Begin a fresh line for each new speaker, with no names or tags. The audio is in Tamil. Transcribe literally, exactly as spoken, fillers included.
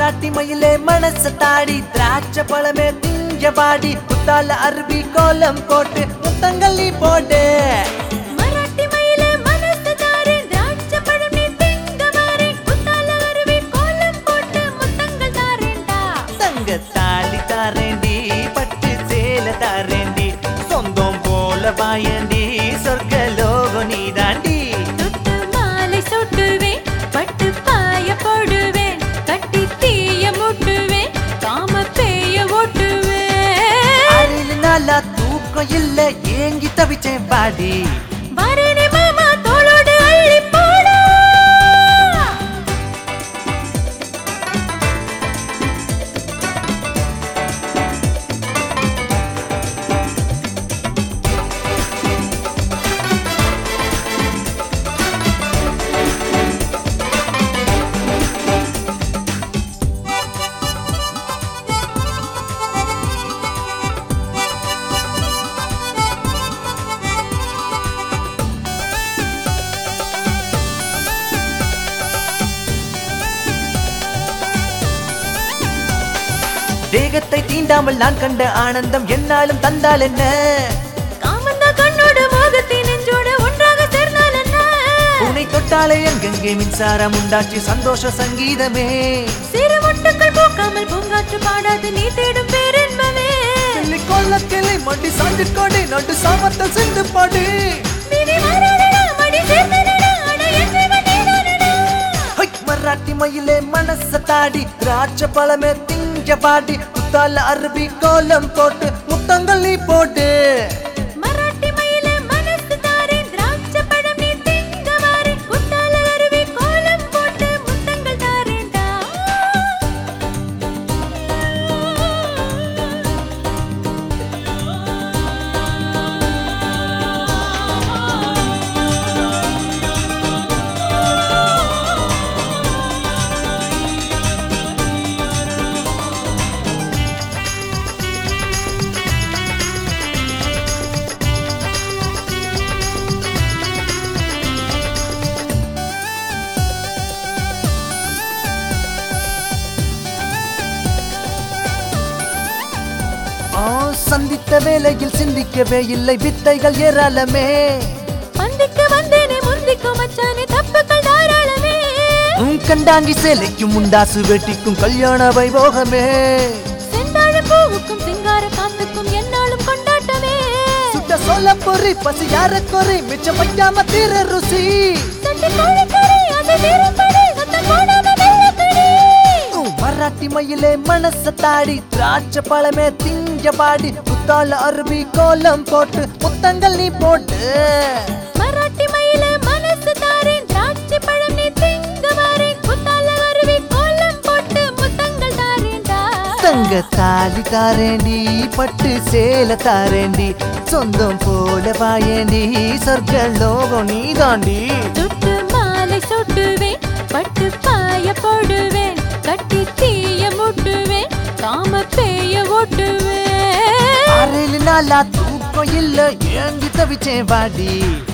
மராட்டி மயிலே மனச தாடி திராட்சை பழமே திங்க பாடி குத்தால அருவி கோலம் போட்டு முத்தங்கள் நீ போட்டு
மராட்டி மயிலே மனச தாடி திராட்சை பழமே திங்க பாடி குத்தால அருவி கோலம் போட்டு முத்தங்கள் தாரேண்டா
தங்க தாலி தாரேண்டி பட்டு சேல தாரேண்டி சொந்தம் போல வாயண்டி சொர்க்க லோகம் நீ தாண்டி
தொட்டு மாலை சுட்டுவேன் பட்டு பாய போடுவேன் கட்டி தீய முட்டுவேன் காம பேய ஓட்டுவேன்
அரில் நாளா தூக்கம் இல்ல ஏங்கி தவிச்சேன் பாடி
வரேனே மாமா தோளோடு அள்ளி போடா
தேகத்தை தீண்டாமல் நான் கண்ட ஆனந்தம் என்னாலும் தந்தால் என்ன
காமந்தா கண்ணோடு மோகத்தை நெஞ்சோடு ஒன்றாக சேர்ந்தால் என்ன
உன்னை தொட்டாலே எங்கெங்கே மின்சாரம் உண்டாச்சு சந்தோஷ சங்கீதமே
சிறு மொட்டுக்கள் பூக்காமல் பூங்காற்று பாடாது நீ தேடும் பேரென்பமே
கிள்ளி கொல்ல கிளி மண்டி சாஞ்சு கொடி நட்டு சாமத்தல் சிந்து பாடி
விதி மாறாதடா மடி சேர்ந்தடா அட என் ஜீவன் நீதானடா
ஹை மராட்டி மயிலே மனச தாடி திராட்சை பழமே திங்க பாடி குத்தால அருவி கோலம் போட்டு முத்தங்கள் நீ போட்டு
மராட்டி மயிலே மனசு தாரேன் திராட்சை பழம் நீ திங்க வாரேன் குத்தால அருவி கோலம் போட்டு முத்தங்கள் தாரேண்டா
ஆ, சந்தித்த வேளையில் சிந்திக்கவே இல்லை வித்தைகள் ஏராளமே
பந்திக்கு வந்தேனே முந்திக்கும் மச்சானே தப்புக்கள் தாராளமே
உன் கண்டாங்கி சேலைக்கும் முண்டாசு வெட்டிக்கும் கல்யாண வைபோகமே
செந்தாழ பூவுக்கும் சிங்கார காத்துக்கும் என்னாலும் கொண்டாட்டமே
சுட்ட சொல்ல பொறி பசி யார கொறி மிச்சம் வைக்காம தீர ருசி
சட்டி கோழிக்கறி அது வீரப்படி சத்தம் போடாம வெள்ளக்கடி
உன் மராட்டி மயிலே மனச தாடி திராட்சை பழமே திங்க பாடி புத்தால அருவி கோலம் போட்டு முத்தங்கள் நீ போட்டு
மராட்டி மயிலே மனசு தாரேன் திராட்சை பழம் நீ திங்க வாரேன் குத்தால அருவி கோலம் போட்டு முத்தங்கள் தாரேண்டா
தங்க தாலி தாரேண்டி பட்டு சேல தாரேண்டி சொந்தம் போல வாயேண்டி சொர்க்க லோகம் நீ தாண்டி
சுட்டு மாலை சுட்டுவேன் பட்டு பாய போடுவேன் கட்டி தீய முட்டுவேன் காம பேய ஓட்டுவேன்
அரையில நாளா தூக்கம் இல்ல ஏங்கி தவிச்சேன் வாடி